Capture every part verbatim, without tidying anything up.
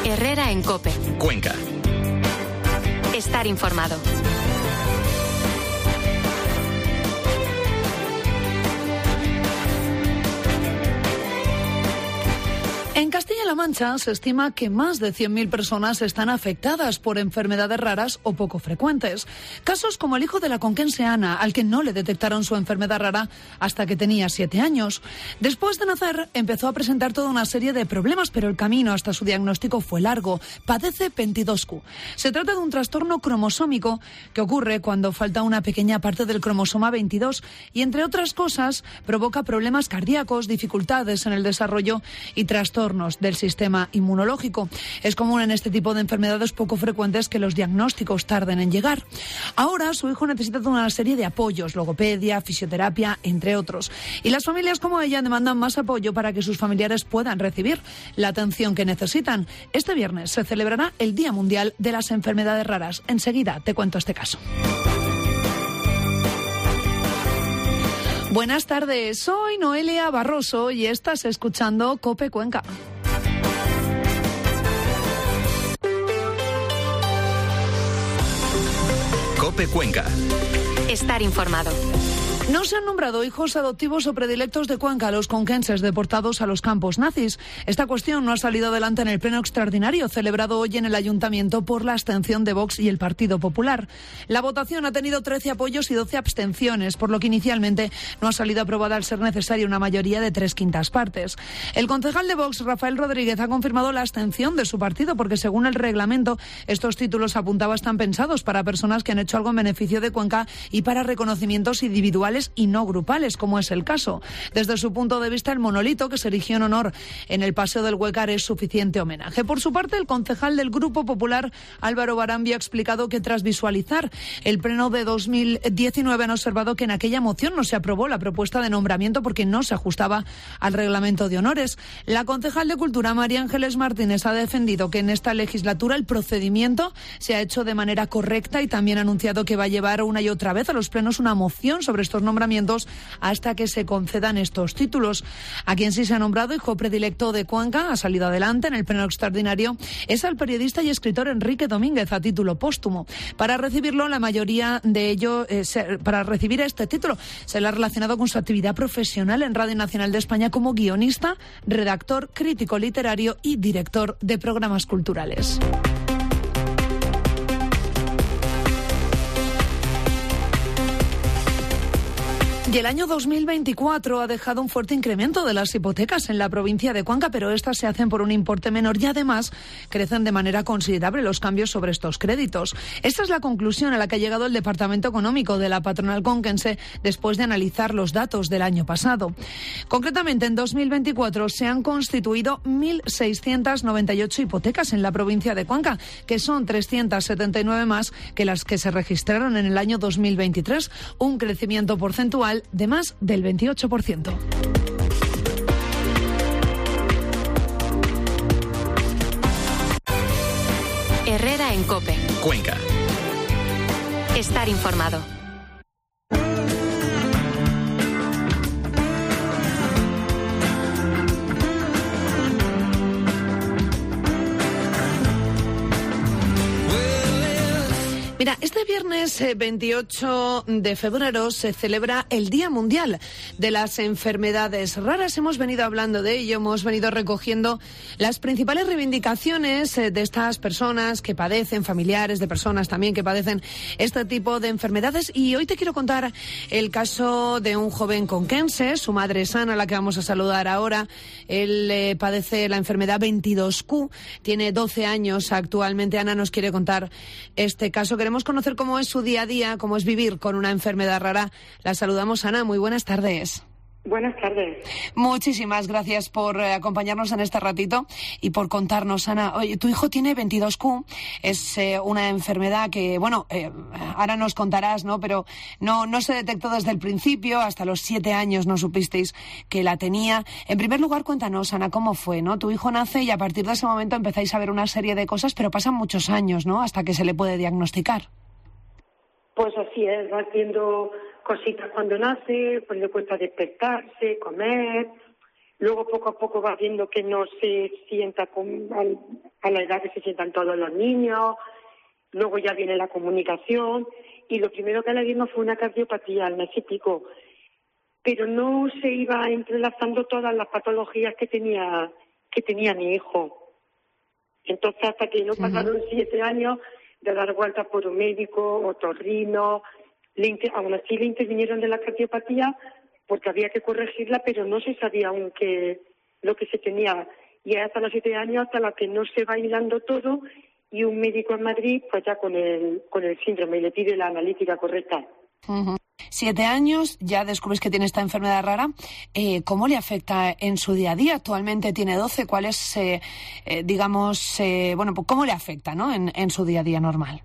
Herrera en COPE. Cuenca. Estar informado. En Castilla-La Mancha se estima que más de cien mil personas están afectadas por enfermedades raras o poco frecuentes. Casos como el hijo de la conquense Ana, al que no le detectaron su enfermedad rara hasta que tenía siete años. Después de nacer, empezó a presentar toda una serie de problemas, pero el camino hasta su diagnóstico fue largo. Padece veintidós Q. Se trata de un trastorno cromosómico que ocurre cuando falta una pequeña parte del cromosoma veintidós y, entre otras cosas, provoca problemas cardíacos, dificultades en el desarrollo y trastornos del sistema inmunológico. Es común en este tipo de enfermedades poco frecuentes que los diagnósticos tarden en llegar. Ahora su hijo necesita toda una serie de apoyos, logopedia, fisioterapia, entre otros. Y las familias como ella demandan más apoyo para que sus familiares puedan recibir la atención que necesitan. Este viernes se celebrará el Día Mundial de las Enfermedades Raras. Enseguida te cuento este caso. Buenas tardes, soy Noelia Barroso y estás escuchando COPE Cuenca. COPE Cuenca. Estar informado. No se han nombrado hijos adoptivos o predilectos de Cuenca a los conquenses deportados a los campos nazis. Esta cuestión no ha salido adelante en el pleno extraordinario celebrado hoy en el Ayuntamiento por la abstención de Vox y el Partido Popular. La votación ha tenido trece apoyos y doce abstenciones, por lo que inicialmente no ha salido aprobada al ser necesaria una mayoría de tres quintas partes. El concejal de Vox, Rafael Rodríguez, ha confirmado la abstención de su partido porque, según el reglamento, estos títulos apuntaba están pensados para personas que han hecho algo en beneficio de Cuenca y para reconocimientos individuales y no grupales, como es el caso. Desde su punto de vista, el monolito que se erigió en honor en el Paseo del Huécar es suficiente homenaje. Por su parte, el concejal del Grupo Popular, Álvaro Barambia, ha explicado que tras visualizar el pleno de dos mil diecinueve han observado que en aquella moción no se aprobó la propuesta de nombramiento porque no se ajustaba al reglamento de honores. La concejal de Cultura, María Ángeles Martínez, ha defendido que en esta legislatura el procedimiento se ha hecho de manera correcta y también ha anunciado que va a llevar una y otra vez a los plenos una moción sobre estos nombramientos hasta que se concedan estos títulos. A quien sí se ha nombrado hijo predilecto de Cuenca, ha salido adelante en el pleno extraordinario, es al periodista y escritor Enrique Domínguez a título póstumo. Para recibirlo, la mayoría de ello, eh, se, para recibir este título, se le ha relacionado con su actividad profesional en Radio Nacional de España como guionista, redactor, crítico literario y director de programas culturales. Y el año dos mil veinticuatro ha dejado un fuerte incremento de las hipotecas en la provincia de Cuenca, pero estas se hacen por un importe menor y además crecen de manera considerable los cambios sobre estos créditos. Esta es la conclusión a la que ha llegado el Departamento Económico de la patronal conquense después de analizar los datos del año pasado. Concretamente, en dos mil veinticuatro se han constituido mil seiscientas noventa y ocho hipotecas en la provincia de Cuenca, que son trescientas setenta y nueve más que las que se registraron en el año dos mil veintitrés, un crecimiento porcentual de más del veintiocho por ciento. Herrera en COPE. Cuenca. Estar informado. Mira, este viernes veintiocho de febrero se celebra el Día Mundial de las Enfermedades Raras. Hemos venido hablando de ello, hemos venido recogiendo las principales reivindicaciones de estas personas que padecen, familiares de personas también que padecen este tipo de enfermedades. Y hoy te quiero contar el caso de un joven conquense, su madre es Ana, a la que vamos a saludar ahora. Él eh, padece la enfermedad veintidós Q, tiene doce años actualmente. Ana nos quiere contar este caso. Queremos conocer cómo es su día a día, cómo es vivir con una enfermedad rara. La saludamos, Ana. Muy buenas tardes. Buenas tardes. Muchísimas gracias por eh, acompañarnos en este ratito y por contarnos, Ana. Oye, tu hijo tiene veintidós Q, es eh, una enfermedad que, bueno, eh, ahora nos contarás, ¿no? Pero no, no se detectó desde el principio, hasta los siete años no supisteis que la tenía. En primer lugar, cuéntanos, Ana, cómo fue, ¿no? Tu hijo nace y a partir de ese momento empezáis a ver una serie de cosas, pero pasan muchos años, ¿no? Hasta que se le puede diagnosticar. Pues así es, vas viendo cositas cuando nace, pues le cuesta despertarse, comer, luego poco a poco vas viendo que no se sienta con, al, a la edad que se sientan todos los niños. Luego ya viene la comunicación y lo primero que le dimos fue una cardiopatía al mes y pico, pero no se iba entrelazando todas las patologías que tenía que tenía mi hijo. Entonces, hasta que no pasaron uh-huh. siete años de dar vueltas por un médico, otorrino, le, aún así le intervinieron de la cardiopatía porque había que corregirla, pero no se sabía aún que, lo que se tenía. Y hasta los siete años, hasta la que no se va hilando todo, y un médico en Madrid, pues ya con el, con el síndrome, y le pide la analítica correcta. Uh-huh. Siete años, ya descubres que tiene esta enfermedad rara. Eh, ¿Cómo le afecta en su día a día? Actualmente tiene doce. ¿Cuál es, eh, eh, digamos, eh, bueno, pues cómo le afecta, ¿no? En, en su día a día normal.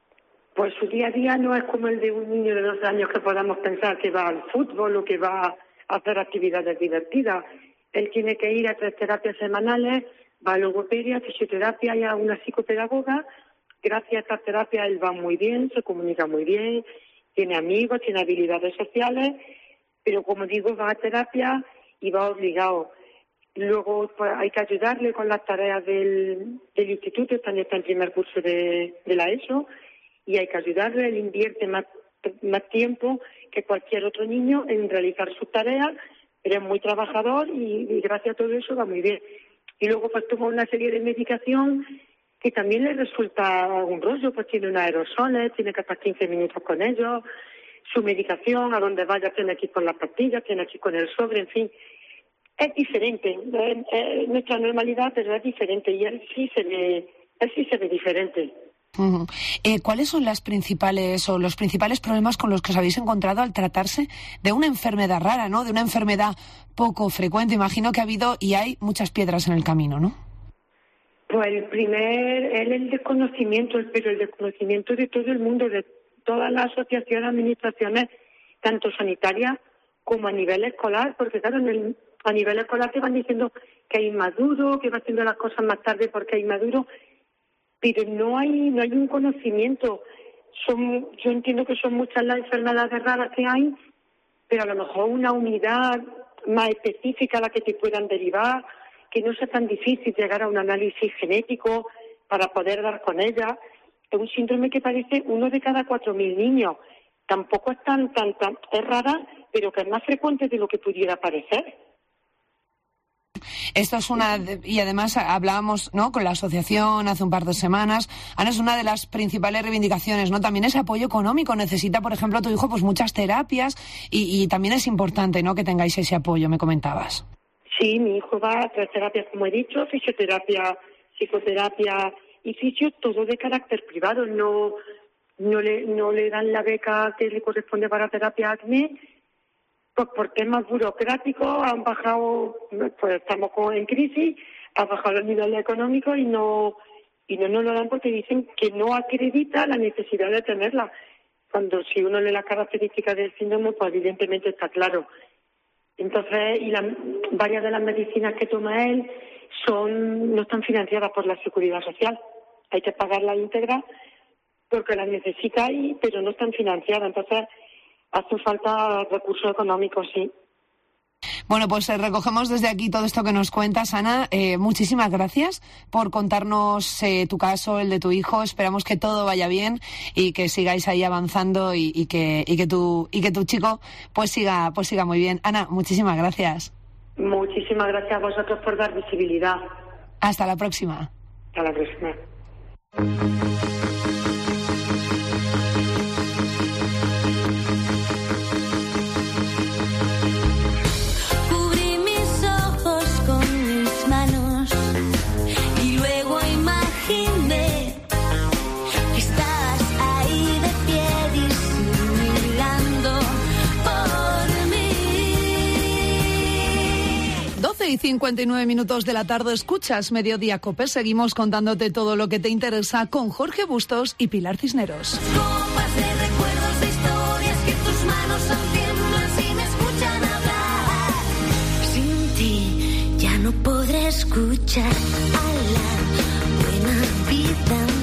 Pues su día a día no es como el de un niño de doce años que podamos pensar que va al fútbol o que va a hacer actividades divertidas. Él tiene que ir a tres terapias semanales, va a logopedia, fisioterapia y a una psicopedagoga. Gracias a estas terapias él va muy bien, se comunica muy bien, tiene amigos, tiene habilidades sociales, pero como digo, va a terapia y va obligado. Luego pues, hay que ayudarle con las tareas del, del instituto, este año está en primer curso de, de la ESO, y hay que ayudarle, él invierte más, más tiempo que cualquier otro niño en realizar sus tareas, pero es muy trabajador y, y gracias a todo eso va muy bien. Y luego pues toma una serie de medicación que también le resulta un rollo, pues tiene unos aerosoles, tiene que estar quince minutos con ellos, su medicación, a donde vaya tiene que ir con las pastillas, tiene que ir con el sobre, en fin. Es diferente, es, es nuestra normalidad, pero es diferente y él sí se ve, él sí se ve diferente. Uh-huh. Eh, ¿Cuáles son las principales o los principales problemas con los que os habéis encontrado al tratarse de una enfermedad rara, ¿no? De una enfermedad poco frecuente. Imagino que ha habido y hay muchas piedras en el camino, ¿no? Pues el primer, él el desconocimiento, pero el desconocimiento de todo el mundo, de todas las asociaciones, administraciones, tanto sanitarias como a nivel escolar, porque claro, en el, a nivel escolar te van diciendo que es inmaduro, que va haciendo las cosas más tarde porque es inmaduro, pero no hay no hay un conocimiento. Son, yo entiendo que son muchas las enfermedades raras que hay, pero a lo mejor una unidad más específica a la que te puedan derivar, que no sea tan difícil llegar a un análisis genético para poder dar con ella. Es un síndrome que parece uno de cada cuatro mil niños. Tampoco es tan, tan, tan, es rara, pero que es más frecuente de lo que pudiera parecer. Esto es una, y además hablábamos, ¿no?, con la asociación hace un par de semanas. Ana, es una de las principales reivindicaciones, ¿no? También ese apoyo económico. Necesita, por ejemplo, tu hijo, pues muchas terapias y, y también es importante, ¿no?, que tengáis ese apoyo, me comentabas. Sí, mi hijo va a tres terapias, como he dicho, fisioterapia, psicoterapia y fisio, todo de carácter privado. No, no le, no le dan la beca que le corresponde para terapia acné. Pues por temas burocráticos han bajado, pues estamos en crisis, ha bajado el nivel económico y no y no nos lo dan porque dicen que no acredita la necesidad de tenerla. Cuando si uno lee las características del síndrome, pues evidentemente está claro. Entonces, y la, varias de las medicinas que toma él son no están financiadas por la Seguridad Social. Hay que pagarlas íntegras porque las necesita ahí, pero no están financiadas. Entonces, hace falta recursos económicos, sí. Bueno, pues eh, recogemos desde aquí todo esto que nos cuentas, Ana. Eh, muchísimas gracias por contarnos eh, tu caso, el de tu hijo. Esperamos que todo vaya bien y que sigáis ahí avanzando y, y que y que tu y que tu chico pues siga pues siga muy bien. Ana, muchísimas gracias. Muchísimas gracias a vosotros por dar visibilidad. Hasta la próxima. Hasta la próxima. Y cincuenta y nueve minutos de la tarde, escuchas Mediodía Cope. Seguimos contándote todo lo que te interesa con Jorge Bustos y Pilar Cisneros. Copas de recuerdos, de historias que tus manos son tiemblan si me escuchan hablar. Sin ti ya no podré escuchar a la buena vida.